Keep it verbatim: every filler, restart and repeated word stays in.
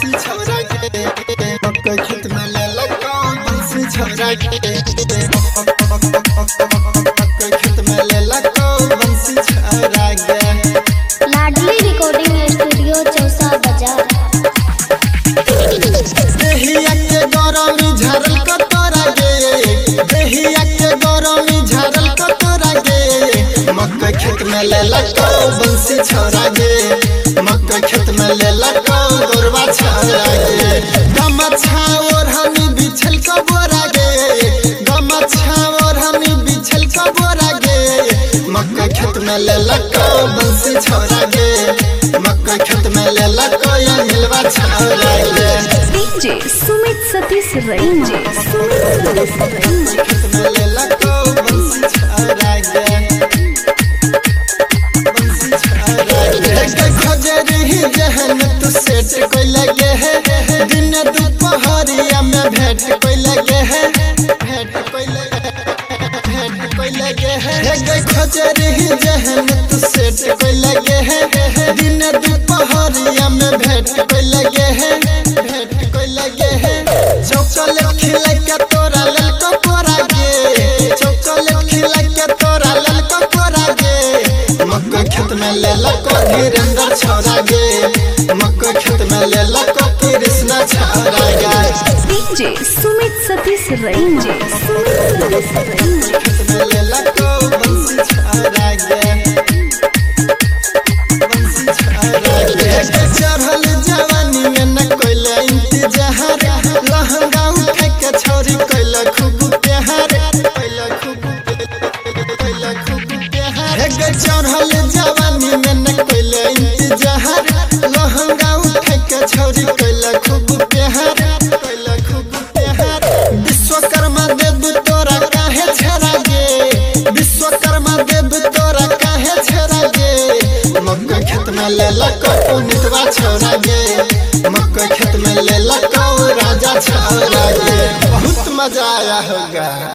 बंसी छौरा के मक्का खेत में ले लगा बंसी छौरा के मक्का खेत में ले लगा बंसी छौरा के। लाडली रिकॉर्डिंग स्टूडियो चौसा बाजार। देहिया के गरमी झरल को तोरा गे देहिया के गरमी झरल को तोरा गे मक्का खेत में ले लगा बंसी छौरा गे मक्का खेत में ले लगा गोरवा छौरा गे। गमछा और हमी बिछल को बोरा गे गमछा और हमी बिछल को बोरा गे मक्का खेत में ले लगा बंसी छौरा गे मक्का खेत में ले लगा या मिलवा छौरा गे। डीजे सुमित सतीश रई जे सुमित सतीश खेत में ले लगा बंसी छौरा गे बंसी छौरा गे। खजरी जहन तू सेट कोई लगे है दिन दोपहरिया में भेंट कोई लगे है भेंट कोई लगे भेंट कोई लगे है खजरी जहन तू सेट कोई लगे है दिन दोपहरिया में भेंट कोई लगे है भेंट कोई लगे है। चॉकलेट खिला के तोरा ललका पोरा गे चॉकलेट खिला के तोरा ललका पोरा गे मक्का खेत में ले लको धीरेन्द्र छौरा गे मक्का खेत में ले लको कृष्णा छौरा गे। डीजे सुमित सतीश रई जे सुमित सतीश रई जे खेत में ले लको बंसी छौरा गे बंसी छौरा गे। चढ़ल जवानी में न कोइला इंतजार लहंगा उठा के छोरी कोइला खूब प्यार कोइला खूब कोइला खूब प्यार चढ़ल जवानी में न कोइला इंतजार लहंगा उठा के छोरी कोइला खूब प्यार कोइला खूब प्यार। विश्वकर्मा देव तोरा काहे छरा गे विश्वकर्मा देव तोरा काहे छरा गे मक्का खेत में ले लको पुनितवा छौरा गे मक्का खेत में ले लको राजा छौरा गे। बहुत मजा आया होगा।